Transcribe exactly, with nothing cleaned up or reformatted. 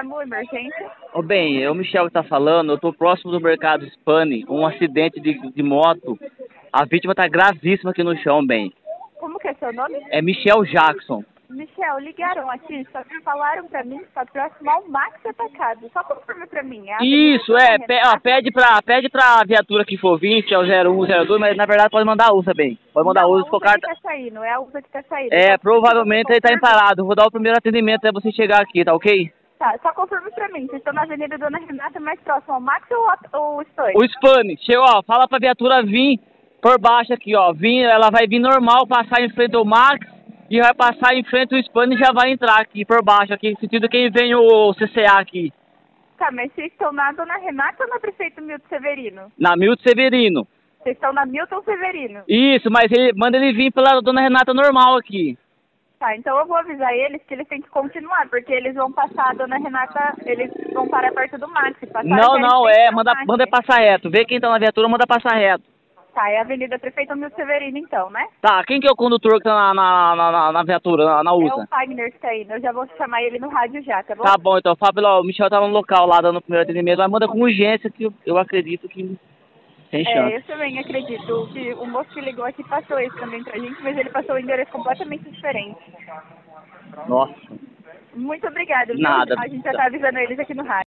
SAMU, emergência? Ô bem, é o Michel que tá falando, eu tô próximo do mercado Spani, um acidente de, de moto. A vítima tá gravíssima aqui no chão, bem. Como que é seu nome? É Michel Jackson. Michel, ligaram aqui, só que falaram pra mim que tá próximo ao Max Atacado. Só confirma pra mim. É a Isso, Avenida é, Dona pe, ó, Renata? pede pra, pede pra viatura que for vir, que é o zero um, zero dois, mas na verdade pode mandar a U S A, bem. Pode mandar a Não, U S A, a se for U S A que carta. tá saindo, é a U S A que tá saindo. É, Só provavelmente ele tá confirma. emparado. Vou dar o primeiro atendimento até você chegar aqui, tá ok? Tá, só confirma pra mim. Vocês estão na Avenida Dona Renata, mais próximo ao Max ou ao o Spani? O Spani, chegou, ó, fala pra viatura vir por baixo aqui, ó. Vir, ela vai vir normal, passar em frente ao Max e vai passar em frente ao Spani e já vai entrar aqui por baixo, aqui, sentido quem vem o C C A aqui. Tá, mas vocês estão na Dona Renata ou na Prefeito Milton Severino? Na Milton Severino. Vocês estão na Milton Severino. Isso, mas ele manda ele vir pela Dona Renata normal aqui. Tá, então eu vou avisar eles que eles têm que continuar, porque eles vão passar a Dona Renata, eles vão parar perto do Max. Não, não, é, manda, manda passar reto. Vê quem tá na viatura, manda passar reto. Tá, é a Avenida Prefeito Milton Severino então, né? Tá, quem que é o condutor que tá na, na, na, na, na viatura, na, na U S A? É o Fagner que tá indo, eu já vou chamar ele no rádio já, tá bom? Tá bom, então, Fábio, ó, o Michel tá no local lá dando o primeiro atendimento, mas manda com urgência que eu, eu acredito que tem chance. É, eu também acredito que o moço que ligou aqui passou isso também pra gente, mas ele passou o endereço completamente diferente. Nossa. Muito obrigada, viu? Nada. A gente já tá avisando eles aqui no rádio.